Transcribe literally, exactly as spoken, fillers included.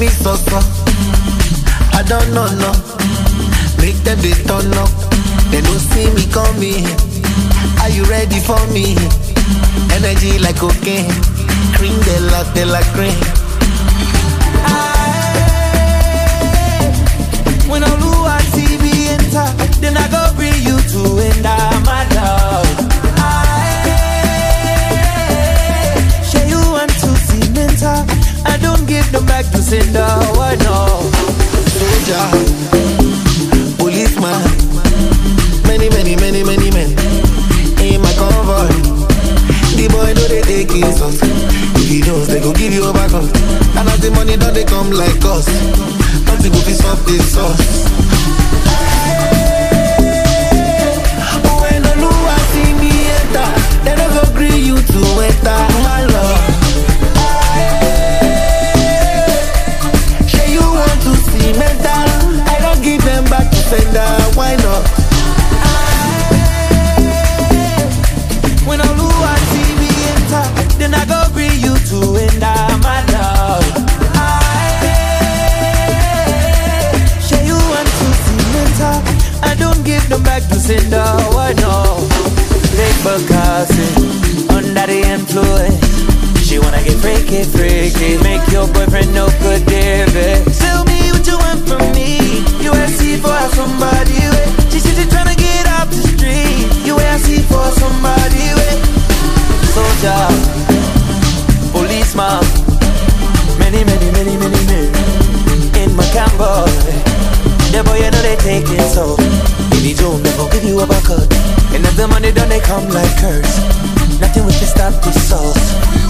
me so so. I don't know no. Make them they turn up. They don't see me coming. Are you ready for me? Energy like cocaine. Cream de la de la cream. When I lose I see me enter, then I go bring you to end my love. Share you want to see mental. I don't give them back to sender. Why no? Soldier, policeman, many, many, many, many men in my convoy. The boy know they take his us. If he knows they go give you a back up. And as the money don't they come like us. Nothing go piss up this sauce. When the Lua see me enter, they don't go agree you to enter my love. Say you want to see mental, I don't give them back to sender. Why not? When the Lua see me enter, then I go bring you to enter my love. I don't give them back to sender. Why no? Take Bacassi under the influence. She wanna get freaky, freaky. Make your boyfriend no good, David. Tell me what you want from me. You ask for somebody with. She said she tryna get off the street. You ask for somebody with. Soldier, policeman, many, many, many, many men in my camera. The boy you know they take it so. If he don't, they gon' give you a bucket. And if the money done, they come like curse. Nothing we can stop this sauce.